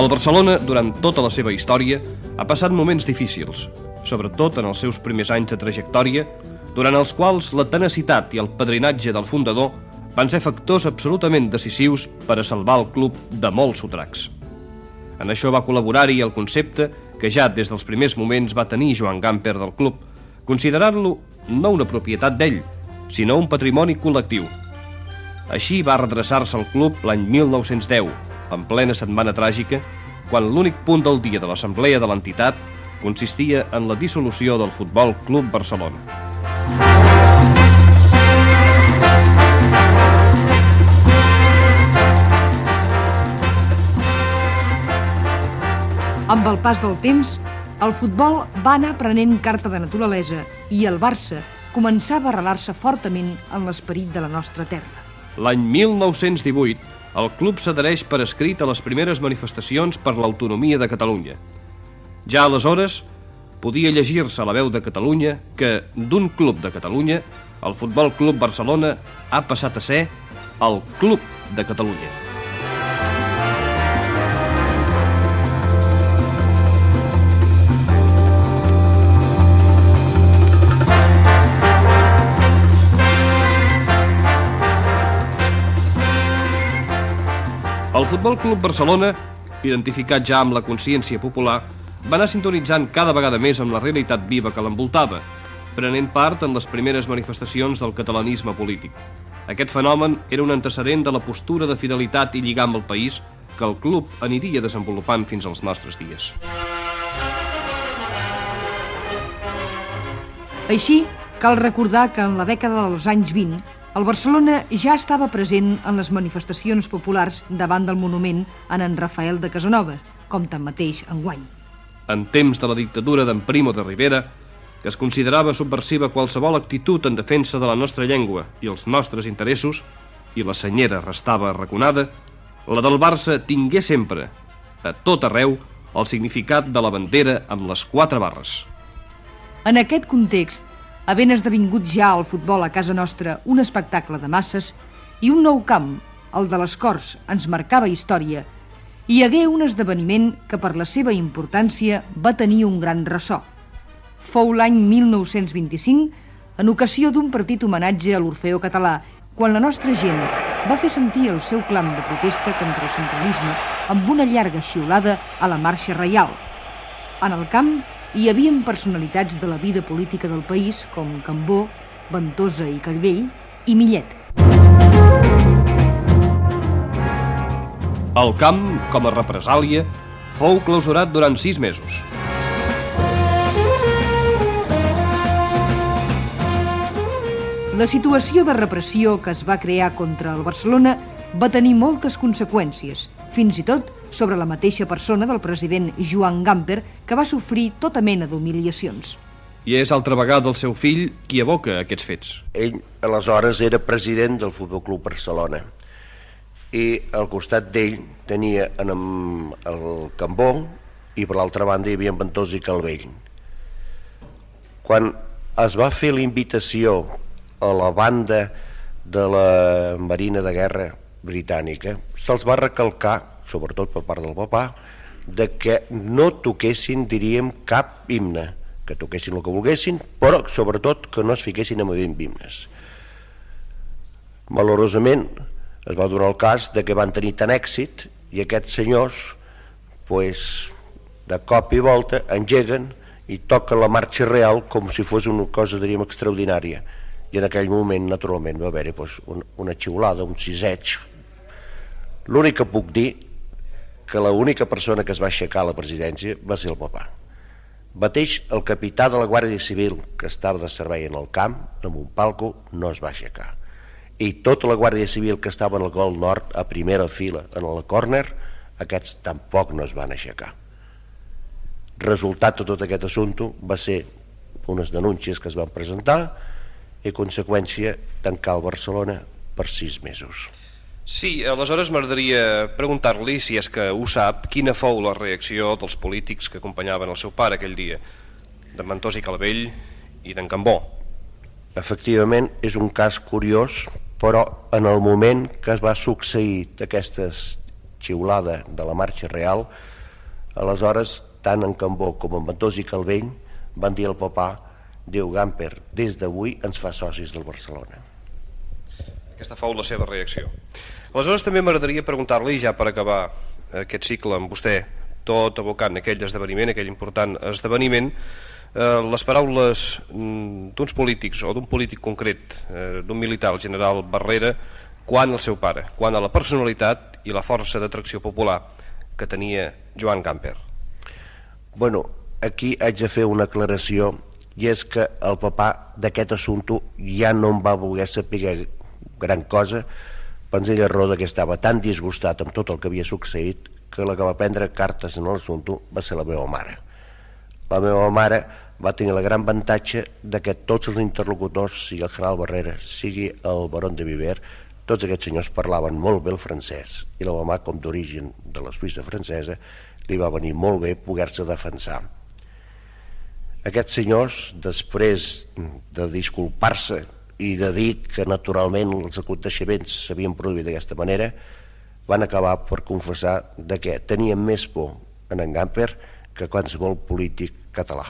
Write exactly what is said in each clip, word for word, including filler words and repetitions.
Barcelona, durant tota la seva història, ha passat moments difícils, sobretot en els seus primers anys de trajectòria, durant els quals la tenacitat i el padrinatge del fundador van ser factors absolutament decisius per a salvar el club de molts sotracs. En això va col·laborar-hi el concepte que ja des dels primers moments va tenir Joan Gamper del club, considerant-lo no una propietat d'ell, sinó un patrimoni col·lectiu. Així va redreçar-se el club l'any mil nou-cents deu, en plena setmana tràgica, quan l'únic punt del dia de l'assemblea de l'entitat consistia en la dissolució del Futbol Club Barcelona. Amb el pas del temps, el futbol va anar prenent carta de naturalesa i el Barça començava a arrelar-se fortament en l'esperit de la nostra terra. L'any mil nou-cents divuit, el club s'adhereix per escrit a les primeres manifestacions per l'autonomia de Catalunya. Ja aleshores podia llegir-se a la veu de Catalunya que, d'un club de Catalunya, el Futbol Club Barcelona ha passat a ser el Club de Catalunya. El Futbol Club Barcelona, identificat ja amb la consciència popular, va anar sintonitzant cada vegada més amb la realitat viva que l'envoltava, prenent part en les primeres manifestacions del catalanisme polític. Aquest fenomen era un antecedent de la postura de fidelitat i lligam al país que el club aniria desenvolupant fins als nostres dies. Així, cal recordar que en la dècada dels anys vint, el Barcelona ja estava present en les manifestacions populars davant del monument en en Rafael de Casanova, com tanmateix enguany. En temps de la dictadura d'en Primo de Rivera, que es considerava subversiva qualsevol actitud en defensa de la nostra llengua i els nostres interessos, i la senyera restava arraconada, la del Barça tingué sempre, a tot arreu, el significat de la bandera amb les quatre barres. En aquest context, havent esdevingut ja el futbol a casa nostra un espectacle de masses i un nou camp, el de les Corts, ens marcava història, hi hagué un esdeveniment que per la seva importància va tenir un gran ressò. Fou l'any mil nou-cents vint-i-cinc, en ocasió d'un partit homenatge a l'Orfeó Català, quan la nostra gent va fer sentir el seu clam de protesta contra el centralisme amb una llarga xiulada a la marxa reial. En el camp hi havia personalitats de la vida política del país com Cambó, Ventosa i Callvell i Millet. El camp, com a represàlia, fou clausurat durant sis mesos. La situació de repressió que es va crear contra el Barcelona va tenir moltes conseqüències, fins i tot sobre la mateixa persona del president Joan Gamper, que va sofrir tota mena d'humiliacions. I és altra vegada el seu fill qui evoca aquests fets. Ell, aleshores, era president del Futbol Club Barcelona i al costat d'ell tenia en el Cambó i per l'altra banda hi havia en Ventosa i Calvell. Quan es va fer la invitació a la banda de la Marina de Guerra britànica, se'ls va recalcar, sobretot per part del papà, de que no toquessin, diríem, cap himne, que toquessin el que volguessin, però sobretot que no es fiquessin amb himnes. Valorosament es va donar el cas de que van tenir tant èxit i aquests senyors, pues, de cop i volta, engeguen i toquen la marxa real com si fos una cosa, diríem, extraordinària. I en aquell moment, naturalment, va haver-hi pues, una xiulada, un siseig. L'únic que puc dir que l'única persona que es va aixecar a la presidència va ser el papà. Bateix el capità de la Guàrdia Civil, que estava de servei en el camp, amb un palco, no es va aixecar. I tota la Guàrdia Civil que estava en el gol nord, a primera fila, en el córner, aquests tampoc no es van aixecar. Resultat de tot aquest assumpte va ser unes denúncies que es van presentar i, conseqüència, tancar el Barcelona per sis mesos. Sí, aleshores m'agradaria preguntar-li, si és que ho sap, quina fou la reacció dels polítics que acompanyaven el seu pare aquell dia, d'en Ventosa i Calvell i d'en Cambó. Efectivament, és un cas curiós, però en el moment que es va succeir d'aquesta xiulada de la marxa real, Aleshores, tant en Cambó com en Ventós i Calvell van dir al papà: diu, Gamper, des d'avui ens fa socis del Barcelona. Aquesta fou la seva reacció. Aleshores també m'agradaria preguntar-li, ja per acabar aquest cicle amb vostè, tot abocant aquell esdeveniment, aquell important esdeveniment, eh, les paraules d'uns polítics o d'un polític concret, eh, d'un militar, el general Barrera, quant al seu pare, quant a la personalitat i la força d'atracció popular que tenia Joan Gamper. Bueno, aquí haig de fer una aclaració, i és que el papà d'aquest assumpte ja no em va voler saber gran cosa, per ella raó que estava tan disgustat amb tot el que havia succeït que la que va prendre cartes en l'assumpte va ser la meva mare. La meva mare va tenir el gran avantatge de que tots els interlocutors, sigui el general Barrera, sigui el baró de Viver, tots aquests senyors parlaven molt bé el francès, i la meva, com d'origen de la Suïssa francesa, li va venir molt bé poder-se defensar. Aquests senyors, després de disculpar-se i de dir que naturalment els aconteixements s'havien produït d'aquesta manera, van acabar per confessar de que tenien més por en en Gamper que qualsevol polític català.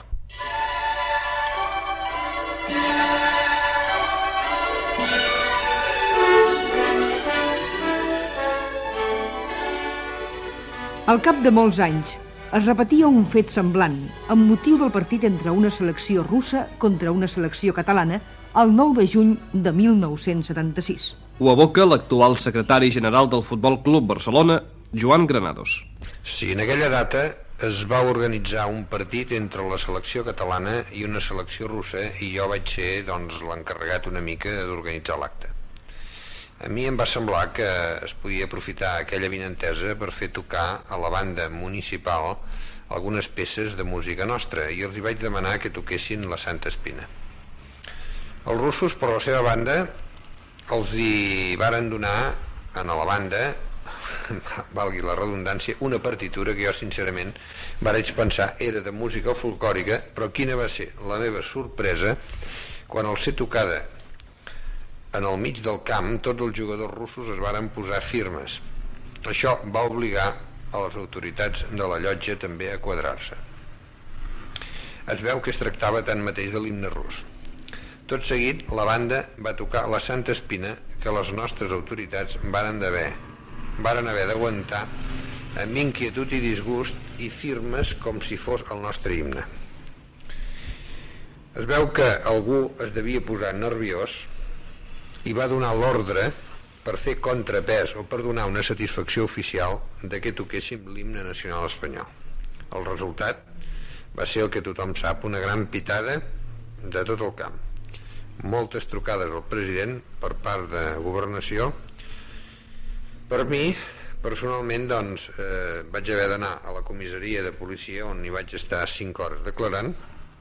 Al cap de molts anys es repetia un fet semblant amb motiu del partit entre una selecció russa contra una selecció catalana el nou de juny de mil nou-cents setanta-sis. Ho aboca l'actual secretari general del Futbol Club Barcelona, Joan Granados. Sí, en aquella data es va organitzar un partit entre la selecció catalana i una selecció russa i jo vaig ser doncs, l'encarregat una mica d'organitzar l'acte. A mi em va semblar que es podia aprofitar aquella avinentesa per fer tocar a la banda municipal algunes peces de música nostra i els hi vaig demanar que toquessin la Santa Espina. Els russos, per la seva banda, els hi varen donar a la banda, valgui la redundància, una partitura que jo sincerament vaig pensar era de música folclòrica, però quina va ser la meva sorpresa quan al ser tocada en el mig del camp tots els jugadors russos es varen posar firmes. Això va obligar a les autoritats de la llotja també a quadrar-se. Es veu que es tractava tanmateix de l'himne rus. Tot seguit la banda va tocar la Santa Espina que les nostres autoritats varen d'haver varen haver d'aguantar amb inquietud i disgust i firmes com si fos el nostre himne. Es veu que algú es devia posar nerviós i va donar l'ordre per fer contrapès o per donar una satisfacció oficial de que toquéssim l'himne nacional espanyol. El resultat va ser el que tothom sap, una gran pitada de tot el camp. Moltes trucades al president per part de governació. Per mi, personalment, doncs, eh, vaig haver d'anar a la comissaria de policia on hi vaig estar cinc hores declarant.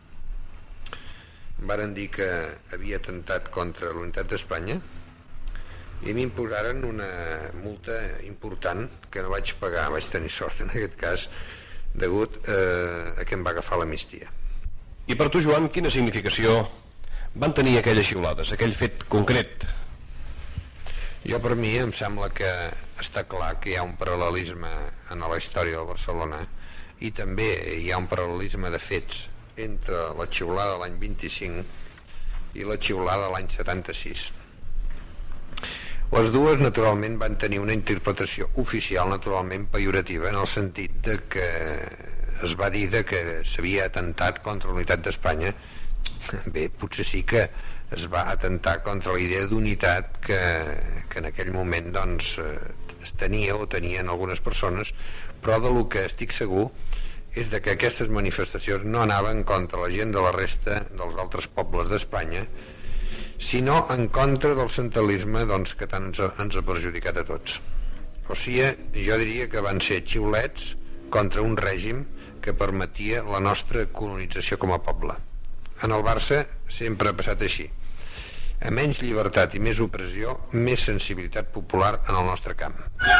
Varen dir que havia atemptat contra la unitat d'Espanya i m'imposaren una multa important que no vaig pagar, vaig tenir sort en aquest cas, degut eh, a que em va agafar l'amnistia. I per tu, Joan, quina significació van tenir aquelles xiulades, aquell fet concret? Jo, per mi, em sembla que està clar que hi ha un paral·lelisme en la història del Barcelona i també hi ha un paral·lelisme de fets entre la xiulada de l'any vint-i-cinc i la xiulada de l'any setanta-sis. Les dues, naturalment, van tenir una interpretació oficial, naturalment, pejorativa, en el sentit de que es va dir de que s'havia atemptat contra la unitat d'Espanya. Bé, potser sí que es va atemptar contra la idea d'unitat que, que en aquell moment doncs, es tenia o tenien algunes persones, però de lo que estic segur és de que aquestes manifestacions no anaven contra la gent de la resta dels altres pobles d'Espanya, sinó en contra del centralisme doncs, que tant ens ha, ens ha perjudicat a tots. O sigui, jo diria que van ser xiulets contra un règim que permetia la nostra colonització com a poble. En el Barça sempre ha passat així. A menys llibertat i més opressió, més sensibilitat popular en el nostre camp.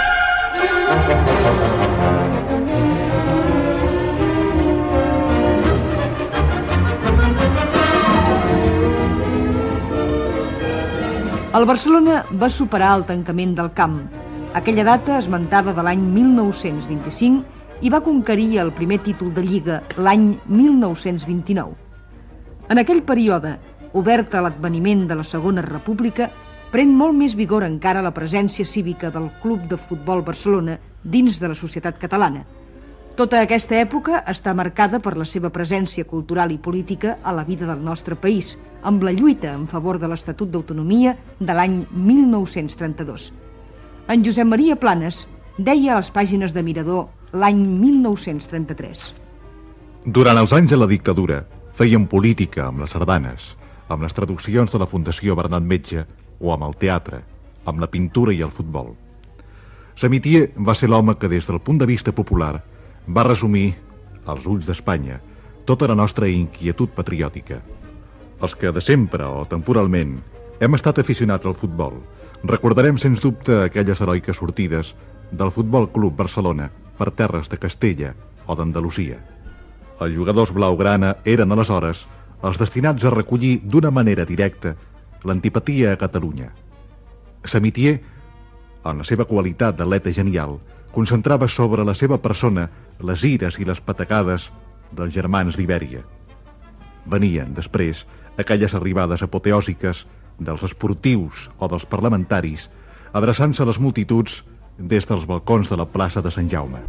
El Barcelona va superar el tancament del camp. Aquella data, esmentada de l'any mil nou-cents vint-i-cinc, i va conquerir el primer títol de Lliga l'any mil nou-cents vint-i-nou. En aquell període, obert a l'adveniment de la Segona República, pren molt més vigor encara la presència cívica del Club de Futbol Barcelona dins de la societat catalana. Tota aquesta època està marcada per la seva presència cultural i política a la vida del nostre país, amb la lluita en favor de l'Estatut d'Autonomia de l'any mil nou-cents trenta-dos. En Josep Maria Planes deia a les pàgines de Mirador l'any mil nou-cents trenta-tres. Durant els anys de la dictadura feien política amb les sardanes, amb les traduccions de la Fundació Bernat Metge o amb el teatre, amb la pintura i el futbol. Samitier va ser l'home que des del punt de vista popular va resumir, als ulls d'Espanya, tota la nostra inquietud patriòtica. Els que de sempre o temporalment hem estat aficionats al futbol recordarem sens dubte aquelles heroiques sortides del Futbol Club Barcelona per terres de Castella o d'Andalusia. Els jugadors blaugrana eren aleshores els destinats a recollir d'una manera directa l'antipatia a Catalunya. Samitier, en la seva qualitat d'atleta genial, concentrava sobre la seva persona les ires i les patacades dels germans d'Ibèria. Venien, després, aquelles arribades apoteòsiques dels esportius o dels parlamentaris adreçant-se a les multituds des dels balcons de la plaça de Sant Jaume.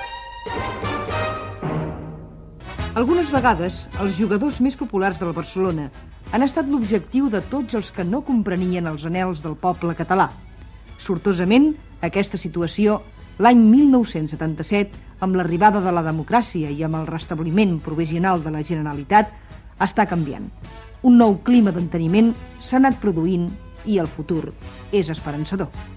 Algunes vegades, els jugadors més populars del Barcelona han estat l'objectiu de tots els que no comprenien els anhels del poble català. Sortosament, aquesta situació, l'any mil nou-cents setanta-set, amb l'arribada de la democràcia i amb el restabliment provisional de la Generalitat, està canviant. Un nou clima d'enteniment s'ha anat produint i el futur és esperançador.